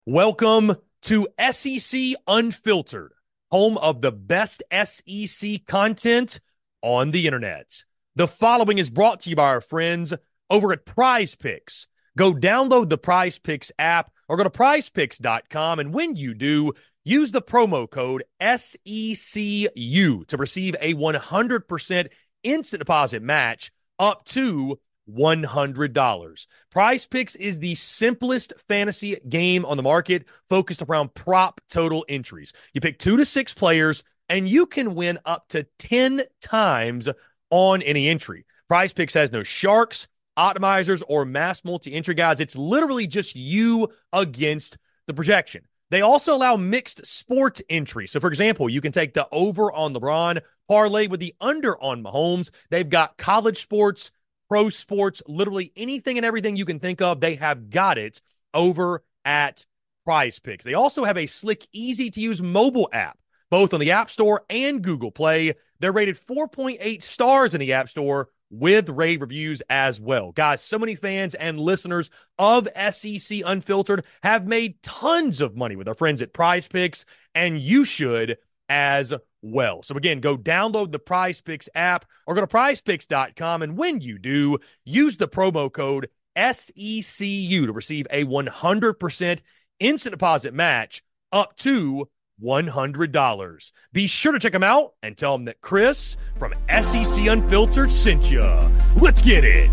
Welcome to SEC Unfiltered, home of the best SEC content on the internet. The following is brought to you by our friends over at Prize Picks. Go download the Prize Picks app or go to prizepicks.com, and when you do, use the promo code SECU to receive a 100% instant deposit match up to $100. Prize Picks is the simplest fantasy game on the market, focused around prop total entries. You pick 2 to 6 players, and you can win up to 10 times on any entry. Prize Picks has no sharks, optimizers, or mass multi-entry guides. It's literally just you against the projection. They also allow mixed sport entry. So, for example, you can take the over on LeBron, parlay with the under on Mahomes. They've got college sports, pro sports, literally anything and everything you can think of, they have got it over at Prize Picks. They also have a slick, easy-to-use mobile app, both on the App Store and Google Play. They're rated 4.8 stars in the App Store with rave reviews as well. Guys, so many fans and listeners of SEC Unfiltered have made tons of money with our friends at Prize Picks, and you should as well. So again, go download the Prize Picks app or go to prizepicks.com, and when you do, use the promo code SECU to receive a 100% instant deposit match up to $100. Be sure to check them out and tell them that Chris from SEC Unfiltered sent you. Let's get it.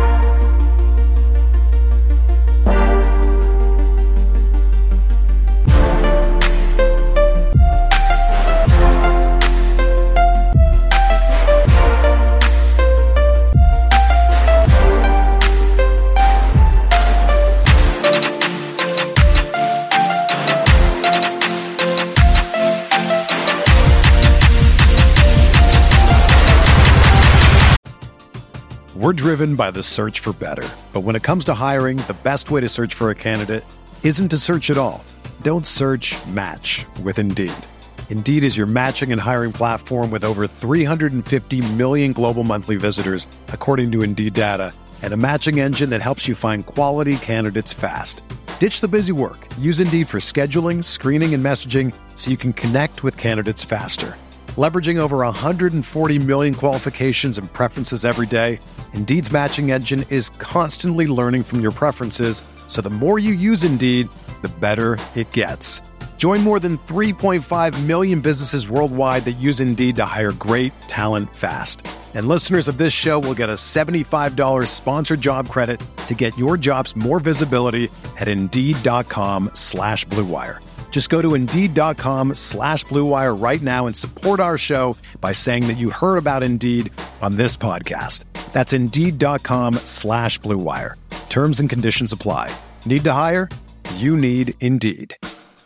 We're driven by the search for better. But when it comes to hiring, the best way to search for a candidate isn't to search at all. Don't search, match with Indeed. Indeed is your matching and hiring platform with over 350 million global monthly visitors, according to Indeed data, and a matching engine that helps you find quality candidates fast. Ditch the busy work. Use Indeed for scheduling, screening, and messaging so you can connect with candidates faster. Leveraging over 140 million qualifications and preferences every day, Indeed's matching engine is constantly learning from your preferences, so the more you use Indeed, the better it gets. Join more than 3.5 million businesses worldwide that use Indeed to hire great talent fast. And listeners of this show will get a $75 sponsored job credit to get your jobs more visibility at Indeed.com/Blue Wire. Just go to Indeed.com/Blue Wire right now and support our show by saying that you heard about Indeed on this podcast. That's Indeed.com/Blue Wire. Terms and conditions apply. Need to hire? You need Indeed.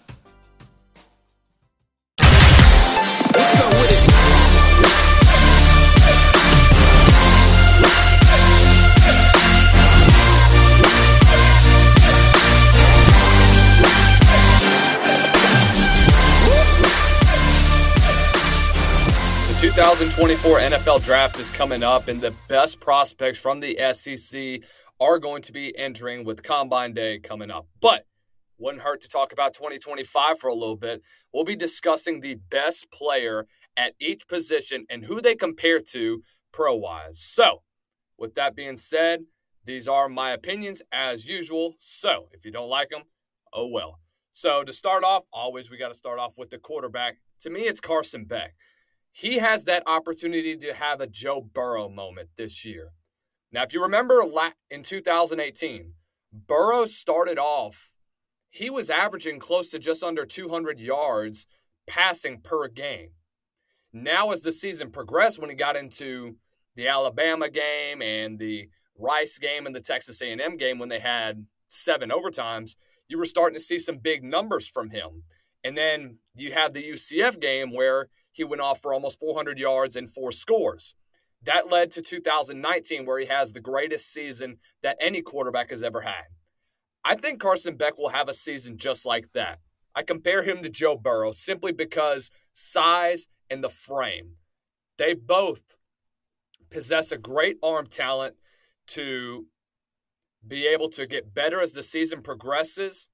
What's up with it? 2024 NFL Draft is coming up, and the best prospects from the SEC are going to be entering with Combine Day coming up. But wouldn't hurt to talk about 2025 for a little bit. We'll be discussing the best player at each position and who they compare to pro-wise. So, with that being said, these are my opinions as usual. So, if you don't like them, oh well. So, to start off, always we got to start off with the quarterback. To me, it's Carson Beck. He has that opportunity to have a Joe Burrow moment this year. Now, if you remember in 2018, Burrow started off, he was averaging close to just under 200 yards passing per game. Now, as the season progressed, when he got into the Alabama game and the Rice game and the Texas A&M game when they had 7 overtimes, you were starting to see some big numbers from him. And then you have the UCF game where he went off for almost 400 yards and 4 scores. That led to 2019, where he has the greatest season that any quarterback has ever had. I think Carson Beck will have a season just like that. I compare him to Joe Burrow simply because size and the frame. They both possess a great arm talent to be able to get better as the season progresses.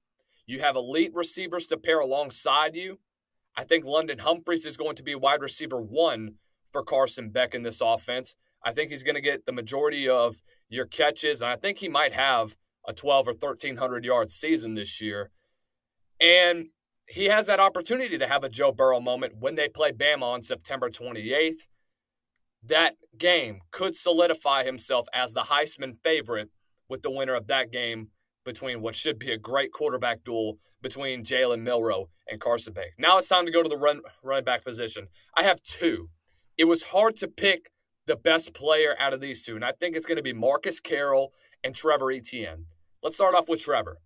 You have elite receivers to pair alongside you. I think London Humphreys is going to be wide receiver 1 for Carson Beck in this offense. I think he's going to get the majority of your catches, and I think he might have a 12 or 1,300-yard season this year. And he has that opportunity to have a Joe Burrow moment when they play Bama on September 28th. That game could solidify himself as the Heisman favorite with the winner of that game between what should be a great quarterback duel between Jalen Milroe and Carson Beck. Now it's time to go to the running back position. I have 2. It was hard to pick the best player out of these 2, and I think it's going to be Marcus Carroll and Trevor Etienne. Let's start off with Trevor.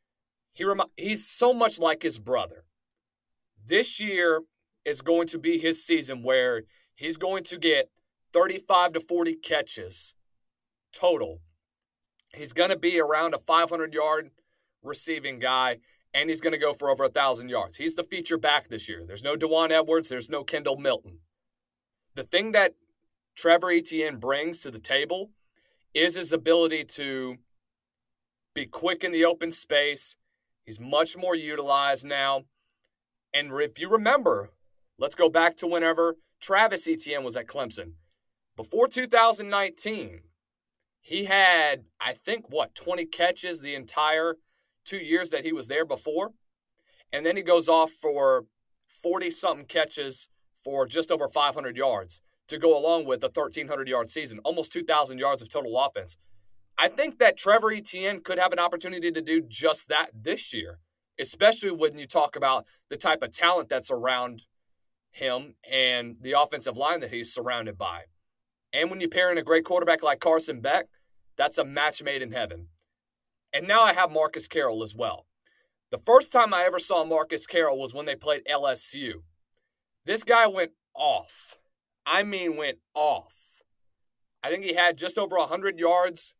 He's so much like his brother. This year is going to be his season where he's going to get 35 to 40 catches total. He's going to be around a 500-yard receiving guy, and he's going to go for over 1,000 yards. He's the feature back this year. There's no Dewan Edwards. There's no Kendall Milton. The thing that Trevor Etienne brings to the table is his ability to be quick in the open space. He's much more utilized now. And if you remember, let's go back to whenever Travis Etienne was at Clemson. Before 2019, he had, 20 catches the entire 2 years that he was there before. And then he goes off for 40-something catches for just over 500 yards to go along with a 1,300-yard season, almost 2,000 yards of total offense. I think that Trevor Etienne could have an opportunity to do just that this year, especially when you talk about the type of talent that's around him and the offensive line that he's surrounded by. And when you pair in a great quarterback like Carson Beck, that's a match made in heaven. And now I have Marcus Carroll as well. The first time I ever saw Marcus Carroll was when they played LSU. This guy went off. Went off. I think he had just over 100 yards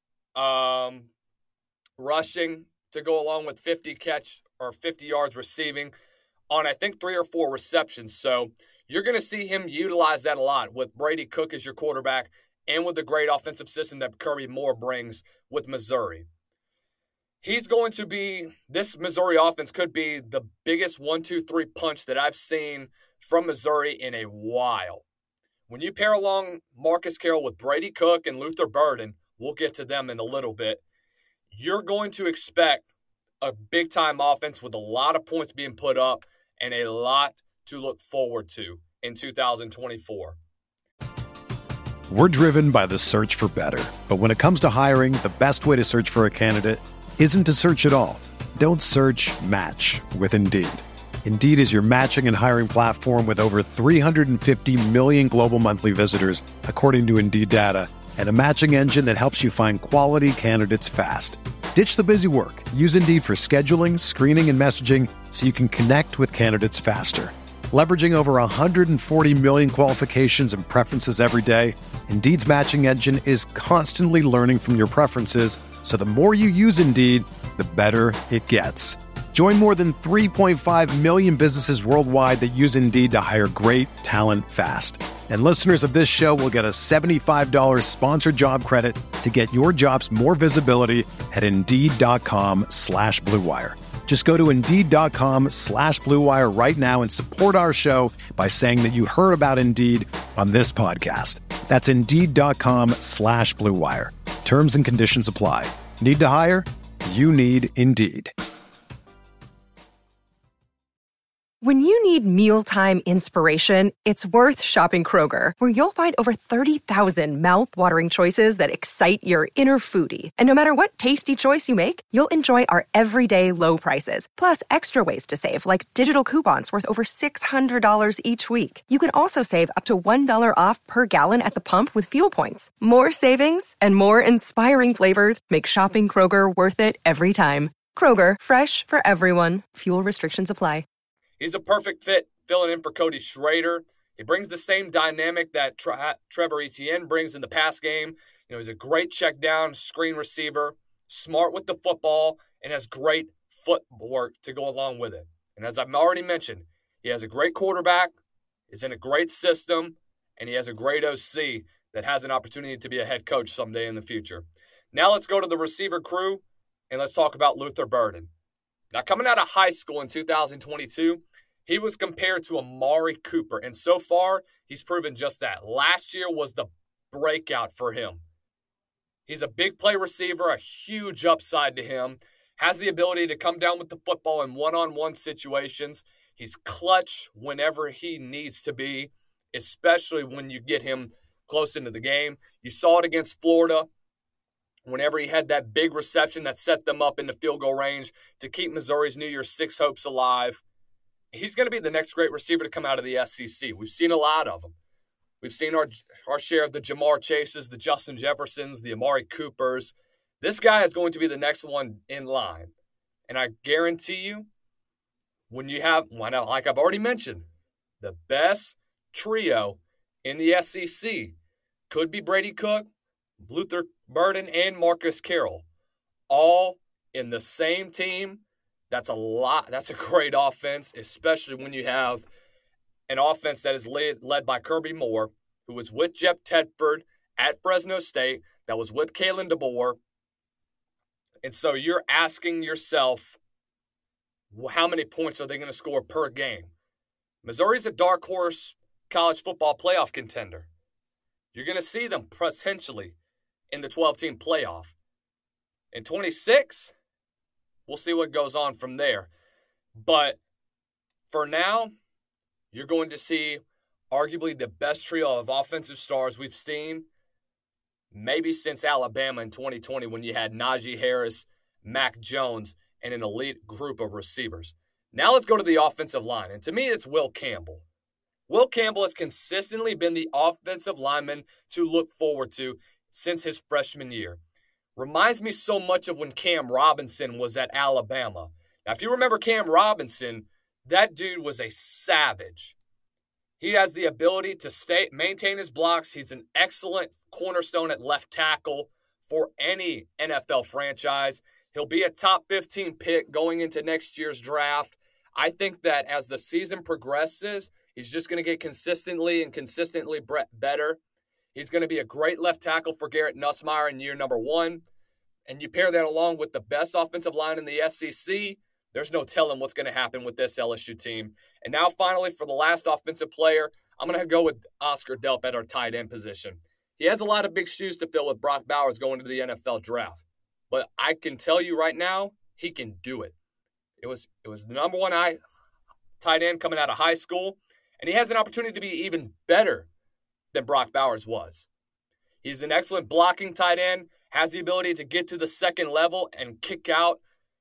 rushing to go along with 50 yards receiving on, 3 or 4 receptions. So you're going to see him utilize that a lot with Brady Cook as your quarterback and with the great offensive system that Kirby Moore brings with Missouri. He's going to be, this Missouri offense could be the biggest 1-2-3 punch that I've seen from Missouri in a while. When you pair along Marcus Carroll with Brady Cook and Luther Burden, we'll get to them in a little bit, you're going to expect a big-time offense with a lot of points being put up and a lot to look forward to in 2024. We're driven by the search for better. But when it comes to hiring, the best way to search for a candidate isn't to search at all. Don't search, match with Indeed. Indeed is your matching and hiring platform with over 350 million global monthly visitors, according to Indeed data, and a matching engine that helps you find quality candidates fast. Ditch the busy work. Use Indeed for scheduling, screening, and messaging so you can connect with candidates faster. Leveraging over 140 million qualifications and preferences every day, Indeed's matching engine is constantly learning from your preferences, so the more you use Indeed, the better it gets. Join more than 3.5 million businesses worldwide that use Indeed to hire great talent fast. And listeners of this show will get a $75 sponsored job credit to get your jobs more visibility at Indeed.com/Blue Wire. Just go to Indeed.com/Blue Wire right now and support our show by saying that you heard about Indeed on this podcast. That's Indeed.com/Blue Wire. Terms and conditions apply. Need to hire? You need Indeed. When you need mealtime inspiration, it's worth shopping Kroger, where you'll find over 30,000 mouth-watering choices that excite your inner foodie. And no matter what tasty choice you make, you'll enjoy our everyday low prices, plus extra ways to save, like digital coupons worth over $600 each week. You can also save up to $1 off per gallon at the pump with fuel points. More savings and more inspiring flavors make shopping Kroger worth it every time. Kroger, fresh for everyone. Fuel restrictions apply. He's a perfect fit filling in for Cody Schrader. He brings the same dynamic that Trevor Etienne brings in the pass game. He's a great check down screen receiver, smart with the football, and has great footwork to go along with it. And as I've already mentioned, he has a great quarterback, is in a great system, and he has a great OC that has an opportunity to be a head coach someday in the future. Now let's go to the receiver crew, and let's talk about Luther Burden. Now, coming out of high school in 2022, he was compared to Amari Cooper, and so far, he's proven just that. Last year was the breakout for him. He's a big play receiver, a huge upside to him, has the ability to come down with the football in one-on-one situations. He's clutch whenever he needs to be, especially when you get him close into the game. You saw it against Florida whenever he had that big reception that set them up in the field goal range to keep Missouri's New Year's Six hopes alive. He's going to be the next great receiver to come out of the SEC. We've seen a lot of them. We've seen our share of the Jamar Chases, the Justin Jeffersons, the Amari Coopers. This guy is going to be the next one in line. And I guarantee you, when you have, like I've already mentioned, the best trio in the SEC could be Brady Cook, Luther Burden, and Marcus Carroll, all in the same team. That's a lot. That's a great offense, especially when you have an offense that is led by Kirby Moore, who was with Jeff Tedford at Fresno State, that was with Kalen DeBoer. And so you're asking yourself, how many points are they going to score per game? Missouri's a dark horse college football playoff contender. You're going to see them potentially in the 12-team playoff. In 26, we'll see what goes on from there. But for now, you're going to see arguably the best trio of offensive stars we've seen maybe since Alabama in 2020 when you had Najee Harris, Mac Jones, and an elite group of receivers. Now let's go to the offensive line. And to me, it's Will Campbell. Will Campbell has consistently been the offensive lineman to look forward to since his freshman year. Reminds me so much of when Cam Robinson was at Alabama. Now, if you remember Cam Robinson, that dude was a savage. He has the ability to maintain his blocks. He's an excellent cornerstone at left tackle for any NFL franchise. He'll be a top 15 pick going into next year's draft. I think that as the season progresses, he's just going to get consistently better. He's going to be a great left tackle for Garrett Nussmeier in year number 1. And you pair that along with the best offensive line in the SEC, there's no telling what's going to happen with this LSU team. And now finally, for the last offensive player, I'm going to go with Oscar Delp at our tight end position. He has a lot of big shoes to fill with Brock Bowers going to the NFL draft. But I can tell you right now, he can do it. It was the number one tight end coming out of high school, and he has an opportunity to be even better than Brock Bowers was. He's an excellent blocking tight end, has the ability to get to the second level and kick out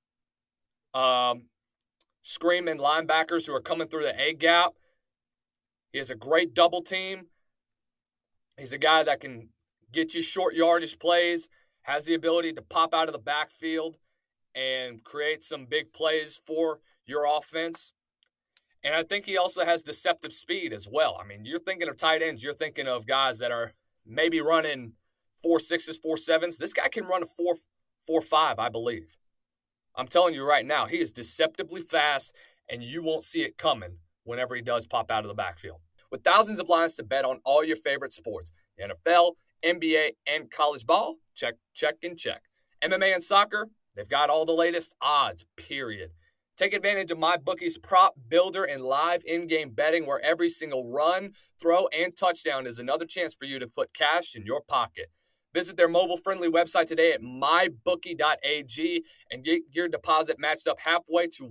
screaming linebackers who are coming through the A gap. He has a great double team. He's a guy that can get you short yardage plays, has the ability to pop out of the backfield and create some big plays for your offense. And I think he also has deceptive speed as well. I mean, you're thinking of tight ends, you're thinking of guys that are maybe running 4.6s, 4.7s. This guy can run a 4.5, I believe. I'm telling you right now, he is deceptively fast, and you won't see it coming whenever he does pop out of the backfield. With thousands of lines to bet on all your favorite sports, NFL, NBA, and college ball, check, check, and check. MMA and soccer, they've got all the latest odds, period. Take advantage of MyBookie's prop builder and live in-game betting where every single run, throw, and touchdown is another chance for you to put cash in your pocket. Visit their mobile-friendly website today at mybookie.ag and get your deposit matched up halfway to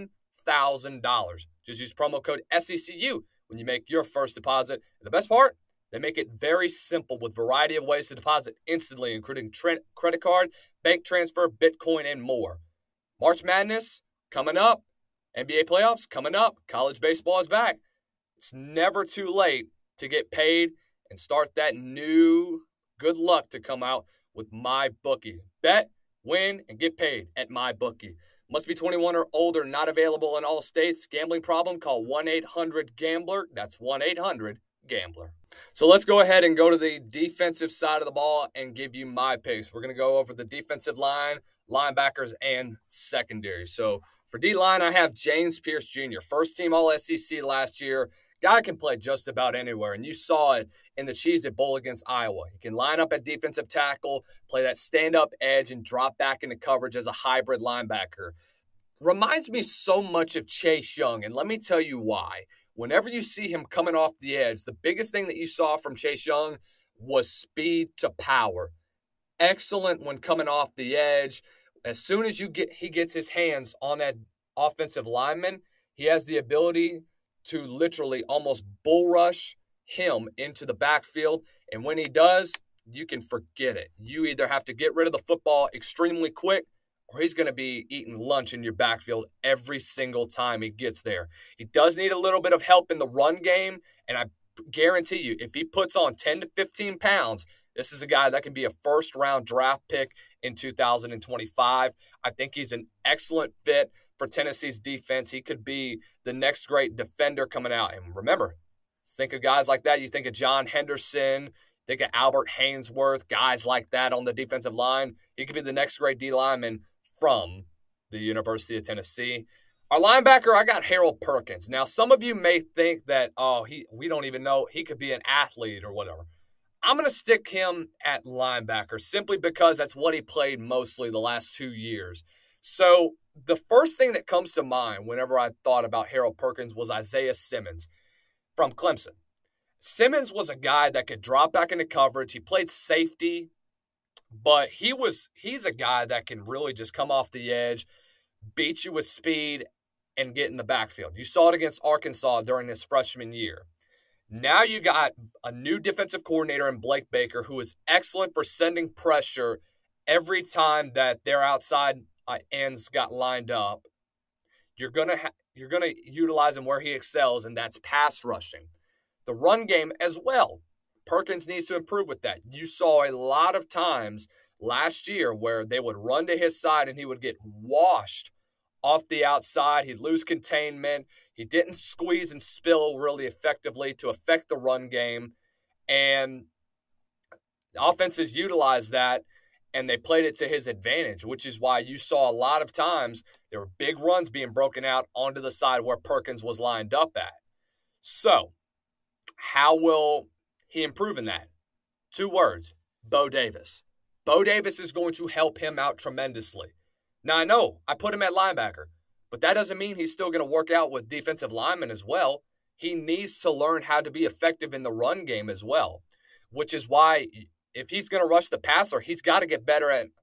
$1,000. Just use promo code SECU when you make your first deposit. And the best part? They make it very simple with a variety of ways to deposit instantly, including credit card, bank transfer, Bitcoin, and more. March Madness coming up. NBA playoffs coming up. College baseball is back. It's never too late to get paid and start that new good luck to come out with MyBookie. Bet, win, and get paid at MyBookie. Must be 21 or older, not available in all states. Gambling problem? Call 1-800-GAMBLER. That's 1-800-GAMBLER. So let's go ahead and go to the defensive side of the ball and give you my picks. We're going to go over the defensive line, linebackers, and secondary. So for D-line, I have James Pierce Jr., first-team All-SEC last year. Guy can play just about anywhere, and you saw it in the Cheez-It Bowl against Iowa. He can line up at defensive tackle, play that stand-up edge, and drop back into coverage as a hybrid linebacker. reminds me so much of Chase Young, and let me tell you why. Whenever you see him coming off the edge, the biggest thing that you saw from Chase Young was speed to power. Excellent when coming off the edge. As soon as he gets his hands on that offensive lineman, he has the ability to literally almost bull rush him into the backfield. And when he does, you can forget it. You either have to get rid of the football extremely quick, or he's going to be eating lunch in your backfield every single time he gets there. He does need a little bit of help in the run game, and I guarantee you, if he puts on 10 to 15 pounds, this is a guy that can be a first-round draft pick in 2025. I think he's an excellent fit for Tennessee's defense. He could be the next great defender coming out. And remember, think of guys like that. You think of John Henderson, think of Albert Haynesworth, guys like that on the defensive line. He could be the next great D lineman from the University of Tennessee. Our linebacker, I got Harold Perkins. Now, some of you may think that, we don't even know. He could be an athlete or whatever. I'm going to stick him at linebacker simply because that's what he played mostly the last 2 years. So the first thing that comes to mind whenever I thought about Harold Perkins was Isaiah Simmons from Clemson. Simmons was a guy that could drop back into coverage. He played safety, but he's a guy that can really just come off the edge, beat you with speed, and get in the backfield. You saw it against Arkansas during his freshman year. Now you got a new defensive coordinator in Blake Baker who is excellent for sending pressure every time that their outside ends got lined up. You're gonna utilize him where he excels, and that's pass rushing. The run game as well. Perkins needs to improve with that. You saw a lot of times last year where they would run to his side and he would get washed off the outside. He'd lose containment. He didn't squeeze and spill really effectively to affect the run game. And offenses utilized that, and they played it to his advantage, which is why you saw a lot of times there were big runs being broken out onto the side where Perkins was lined up at. So, how will he improve in that? 2 words, Bo Davis. Bo Davis is going to help him out tremendously. Now, I know I put him at linebacker, but that doesn't mean he's still going to work out with defensive linemen as well. He needs to learn how to be effective in the run game as well, which is why if he's going to rush the passer, he's got to get better at.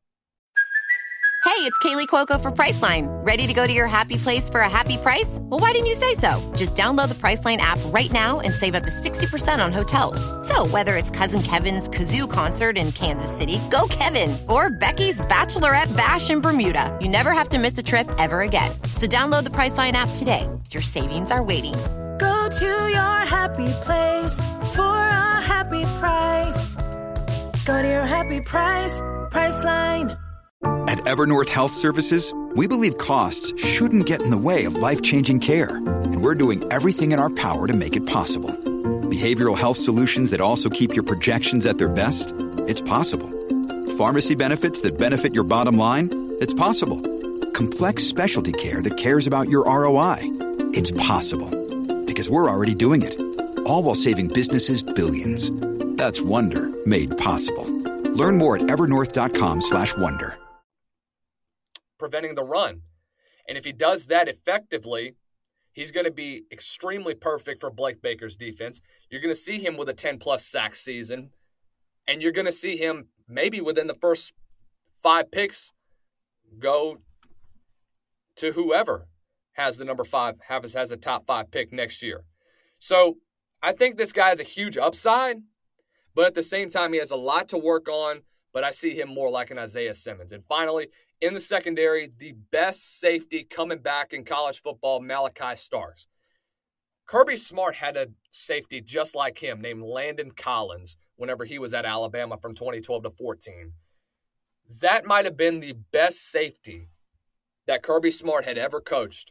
Hey, it's Kaylee Cuoco for Priceline. Ready to go to your happy place for a happy price? Well, why didn't you say so? Just download the Priceline app right now and save up to 60% on hotels. So whether it's Cousin Kevin's Kazoo Concert in Kansas City, go Kevin, or Becky's Bachelorette Bash in Bermuda, you never have to miss a trip ever again. So download the Priceline app today. Your savings are waiting. Go to your happy place for a happy price. Go to your happy price, Priceline. At Evernorth Health Services, we believe costs shouldn't get in the way of life-changing care, and we're doing everything in our power to make it possible. Behavioral health solutions that also keep your projections at their best? It's possible. Pharmacy benefits that benefit your bottom line? It's possible. Complex specialty care that cares about your ROI? It's possible. Because we're already doing it. All while saving businesses billions. That's Wonder made possible. Learn more at evernorth.com/wonder. Preventing the run. And if he does that effectively, he's going to be extremely perfect for Blake Baker's defense. You're going to see him with a 10-plus sack season, and you're going to see him maybe within the first 5 picks go to whoever has the number 5, has a top 5 pick next year. So I think this guy has a huge upside, but at the same time, he has a lot to work on, but I see him more like an Isaiah Simmons. And finally, in the secondary, the best safety coming back in college football, Malachi Starks. Kirby Smart had a safety just like him named Landon Collins whenever he was at Alabama from 2012 to 14. That might have been the best safety that Kirby Smart had ever coached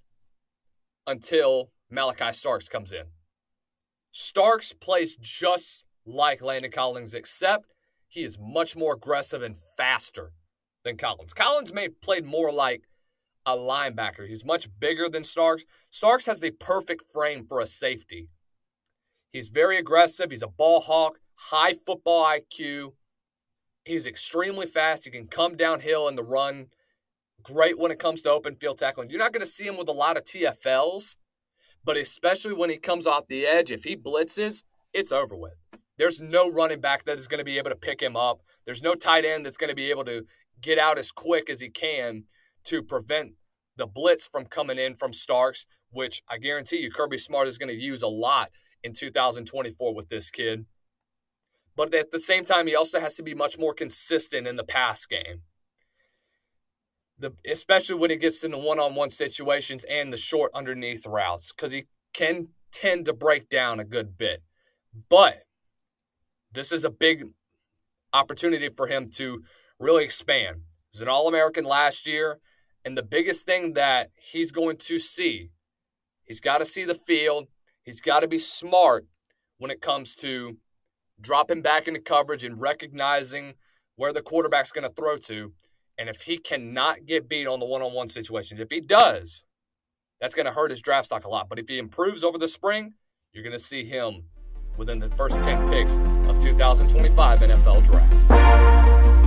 until Malachi Starks comes in. Starks plays just like Landon Collins, except he is much more aggressive and faster than Collins. Collins may have played more like a linebacker. He's much bigger than Starks. Starks has the perfect frame for a safety. He's very aggressive. He's a ball hawk, high football IQ. He's extremely fast. He can come downhill in the run, Great when it comes to open field tackling. You're not going to see him with a lot of TFLs, but especially when he comes off the edge, if he blitzes, it's over with. There's no running back that is going to be able to pick him up. There's no tight end that's going to be able to get out as quick as he can to prevent the blitz from coming in from Starks, which I guarantee you Kirby Smart is going to use a lot in 2024 with this kid. But at the same time, he also has to be much more consistent in the pass game, especially when he gets into one-on-one situations and the short underneath routes, because he can tend to break down a good bit. But this is a big opportunity for him to really expand. He was an All-American last year, and the biggest thing that he's going to see, he's got to see the field. He's got to be smart when it comes to dropping back into coverage and recognizing where the quarterback's going to throw to. And if he cannot get beat on the one-on-one situations, if he does, that's going to hurt his draft stock a lot. But if he improves over the spring, you're going to see him within the first 10 picks of 2025 NFL Draft.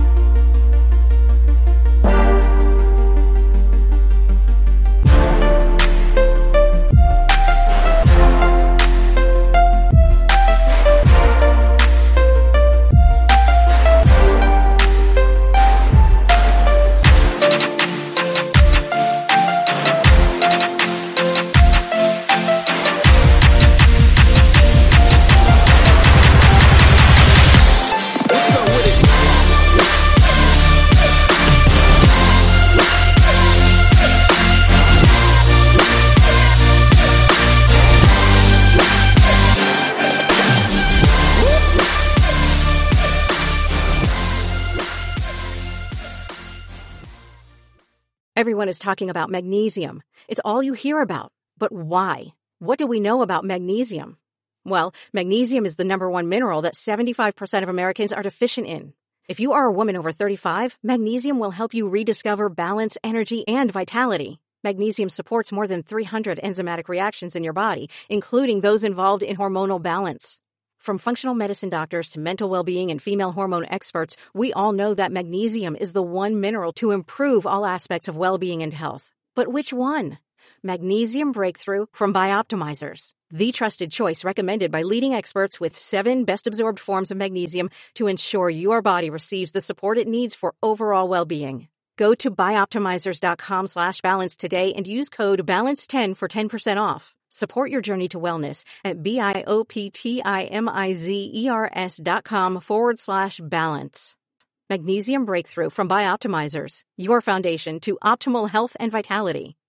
Everyone is talking about magnesium. It's all you hear about. But why? What do we know about magnesium? Well, magnesium is the number one mineral that 75% of Americans are deficient in. If you are a woman over 35, magnesium will help you rediscover balance, energy, and vitality. Magnesium supports more than 300 enzymatic reactions in your body, including those involved in hormonal balance. From functional medicine doctors to mental well-being and female hormone experts, we all know that magnesium is the one mineral to improve all aspects of well-being and health. But which one? Magnesium Breakthrough from Bioptimizers, the trusted choice recommended by leading experts with 7 best-absorbed forms of magnesium to ensure your body receives the support it needs for overall well-being. Go to bioptimizers.com/balance today and use code BALANCE10 for 10% off. Support your journey to wellness at bioptimizers.com/balance. Magnesium Breakthrough from Bioptimizers, your foundation to optimal health and vitality.